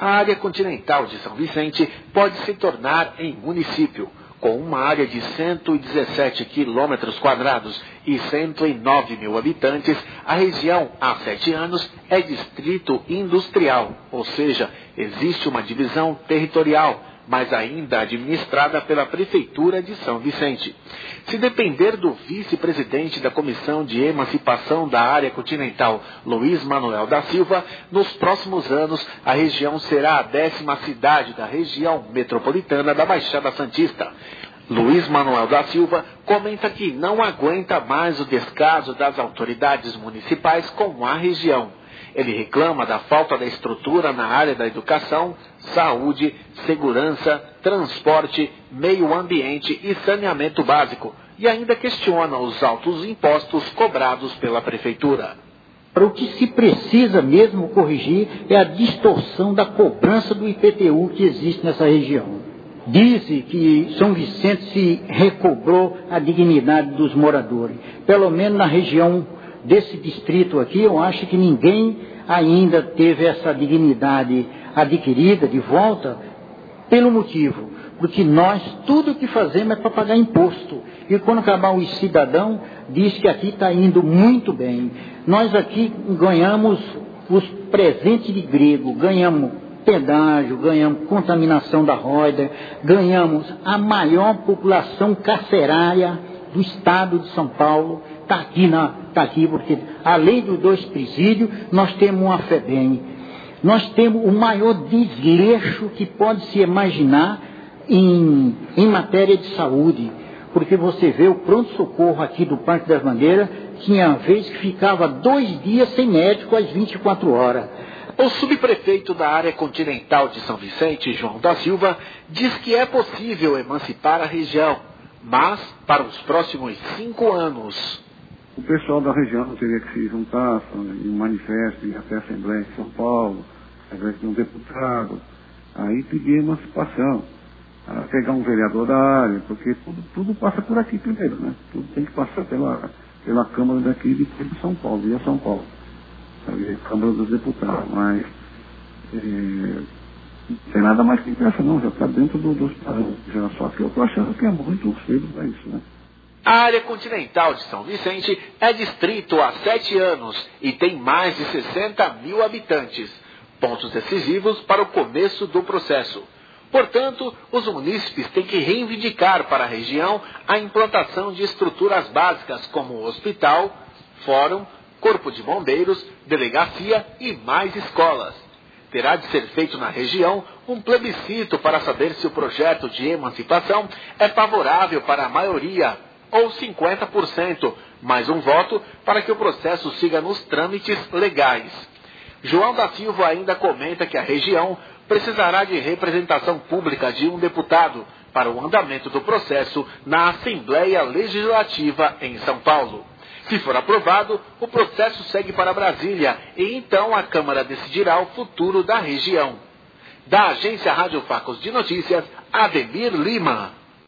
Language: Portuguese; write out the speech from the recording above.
A área continental de São Vicente pode se tornar em município, com uma área de 117 quilômetros quadrados e 109 mil habitantes. A região, há 7 anos, é distrito industrial, ou seja, existe uma divisão territorial, mas ainda administrada pela Prefeitura de São Vicente. Se depender do vice-presidente da Comissão de Emancipação da Área Continental, Luiz Manuel da Silva, nos próximos anos a região será a 10ª cidade da região metropolitana da Baixada Santista. Luiz Manuel da Silva comenta que não aguenta mais o descaso das autoridades municipais com a região. Ele reclama da falta da estrutura na área da educação, saúde, segurança, transporte, meio ambiente e saneamento básico, e ainda questiona os altos impostos cobrados pela Prefeitura. O que se precisa mesmo corrigir é a distorção da cobrança do IPTU que existe nessa região. Diz-se que São Vicente se recobrou a dignidade dos moradores. Pelo menos na região desse distrito aqui, eu acho que ninguém ainda teve essa dignidade adquirida de volta, pelo motivo, porque nós, tudo que fazemos é para pagar imposto. E quando acabar o cidadão, diz que aqui está indo muito bem. Nós aqui ganhamos os presentes de grego, ganhamos pedágio, ganhamos contaminação da roda, ganhamos a maior população carcerária do estado de São Paulo. Está aqui porque, além dos 2 presídios, nós temos uma FEBEM. Nós temos o maior desleixo que pode se imaginar em matéria de saúde. Porque você vê o pronto-socorro aqui do Parque das Bandeiras, tinha vez que ficava 2 dias sem médico às 24 horas. O subprefeito da área continental de São Vicente, João da Silva, diz que é possível emancipar a região, mas para os próximos 5 anos. O pessoal da região teria que se juntar em um manifesto, ir até a Assembleia de São Paulo, de um deputado, aí pedir emancipação, pegar um vereador da área, porque tudo passa por aqui primeiro, né? Tudo tem que passar pela Câmara daqui de São Paulo, via São Paulo, sabe? Câmara dos Deputados, mas não tem nada mais que essa não, já está dentro dos padrões, já, só que eu estou achando que é muito cedo para isso, né? A área continental de São Vicente é distrito há 7 anos e tem mais de 60 mil habitantes, pontos decisivos para o começo do processo. Portanto, os munícipes têm que reivindicar para a região a implantação de estruturas básicas como hospital, fórum, corpo de bombeiros, delegacia e mais escolas. Terá de ser feito na região um plebiscito para saber se o projeto de emancipação é favorável para a maioria, ou 50%, mais um voto para que o processo siga nos trâmites legais. João da Silva ainda comenta que a região precisará de representação pública de um deputado para o andamento do processo na Assembleia Legislativa em São Paulo. Se for aprovado, o processo segue para Brasília e então a Câmara decidirá o futuro da região. Da Agência Rádio Facos de Notícias, Ademir Lima.